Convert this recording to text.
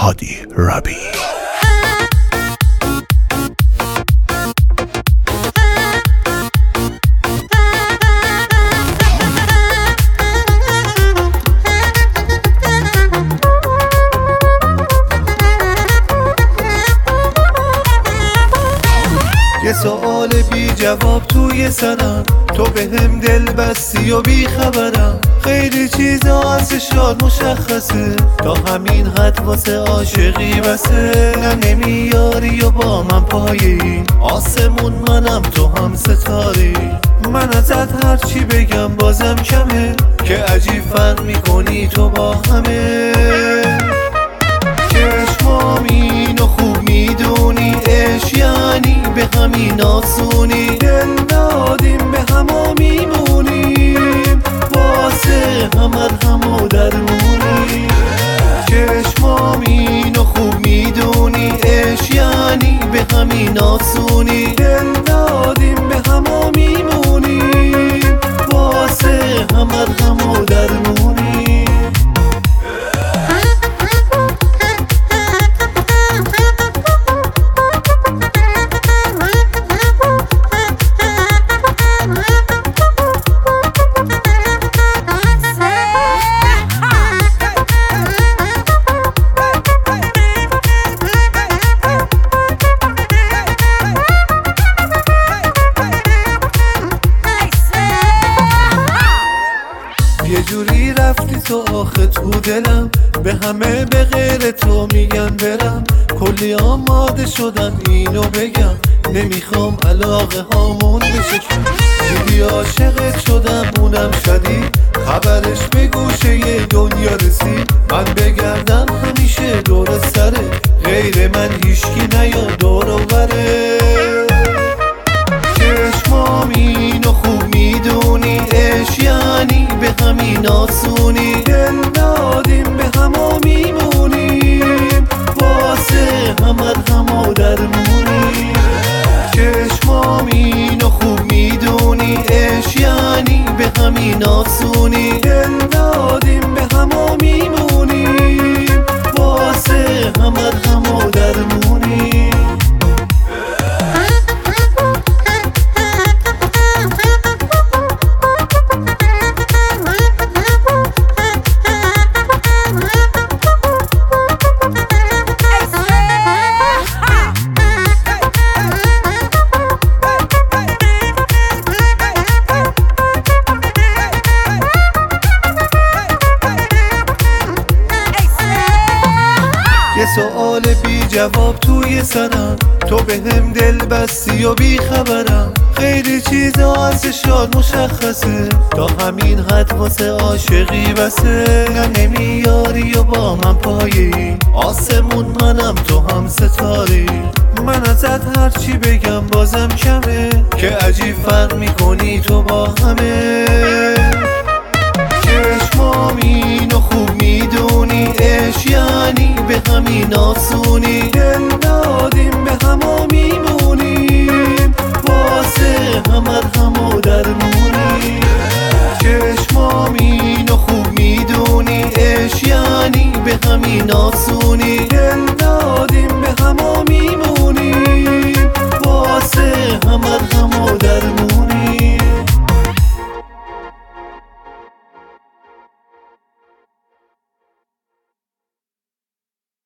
هادی ربی. یه سوال بی جواب توی سنم، تو بهم دل بستی و بی خبرم. خیلی چیزا از شاد مشخصه، تا همین حد واسه عاشقی بسه. نه نمیاری و با من پایین آسمون، منم تو هم ستاری. من ازت هرچی بگم بازم کمه، که عجیب فرق میکنی تو با همه. چشمام اینو خوب میدونی، عشق یعنی به همین آسونی. دل دادیم به هم و میمونیم، واسه هم و درمونی. چشمام اینو خوب میدونی، عشق یعنی به همین آسونی. دل دادیم به هم و میمونیم، واسه هم و درمونی. یه جوری رفتی تو آخه تو دلم، به همه به غیر تو میگن برم. کلی آماده شدم اینو بگم، نمیخوام علاقه هامون بشه کم. دیدی عاشقت شدم اونم شدید، خبرش به گوشه یه دنیا رسید. من بگردم همیشه دور سره، غیر من هیشکی نیاد دور و بره. چشمام اینو خوب میدونی، عشق یعنی به همین آسونی. دل دادیم به هم و میمونیم، واسه هم و درمونی. چشمام اینو خوب میدونی، عشق یعنی به همین آسونی. دل دادیم به هم و میمونیم، واسه هم و درمونی. یه سوال بی جواب توی سنم، تو بهم دل بستی و بی خبرم. خیلی چیزا از شاد مشخصه، تا همین حد واسه عاشقی بسه. نه نمیاری و با من پایین آسمون، منم تو هم ستاری. من ازت هرچی بگم بازم کمه، که عجیب فرق میکنی تو با همه. چشمام اینو خوب میدونی، عشق یعنی به همین آسونی. دل دادیم به هم و میمونیم، واسه هم و درمونی. چشمام اینو خوب میدونی، عشق یعنی به همین آسونی. دل دادیم به هم و میمونیم،